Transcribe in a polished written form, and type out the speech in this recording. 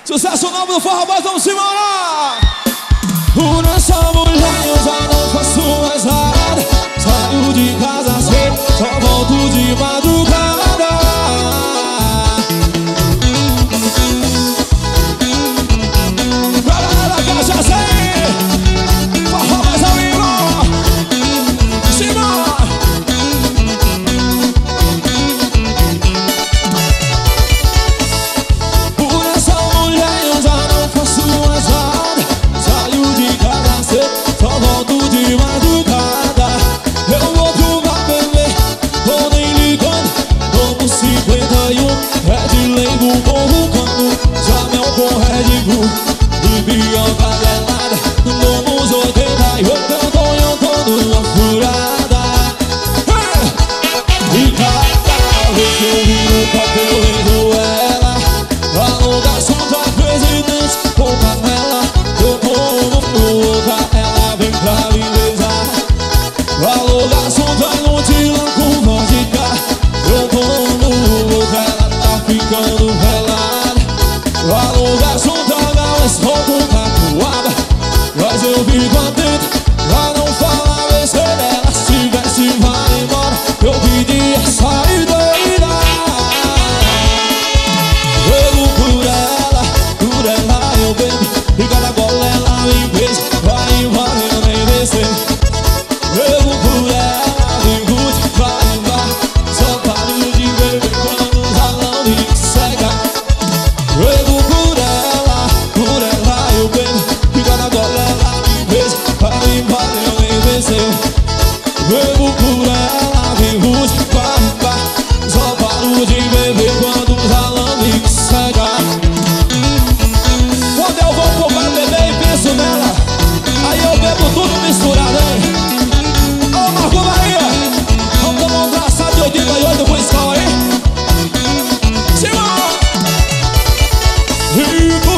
Sucesso novo do Forró, mas vamos embora! Por essa mulher eu já não faço mais nada. Saio de casa cedo, só volto de madrugada. Galera da cachaça aí, Forró mais ao vivo. Simbora! Por essa mulher eu já não faço mais nada. Saio de casa cedo, só volto de madrugada. Eu vou pro bar beber, tô nem ligando. Tomo 51, Red Label convocando. Jamel com Red Bull e Bianca gelada. Tomos 88, eu tô numa furada. E cada vez que eu viro o copo eu vejo ela. Alugação da presidente com panela. Eu como louca, ela vem pra me beijar. Alugação da Montila com vodka. Eu como louca, ela tá ficando velada. Alugação da Gauss com catuaba. Mas eu fico atento pra não falar besteira. Ela se tivesse vai embora, eu pedia saída. Por ela eu bebo, e cada gole ela me beija. Vai embora, eu nem descer. Bebo por ela, me curte, vai embora. Só paro de beber quando o salão me cega. Bebo por ela eu bebo, e cada gole ela me beija. Vai embora, eu nem descer. Bebo por ela, me curte, vai embora. Só paro de beber quando o salão me cega. Quando eu vou pro bar beber e penso nela, aí eu bebo tudo misturado, hein? Ô Marco Bahia, vamos tomar um braçado de 88 com escola, hein? Simbora!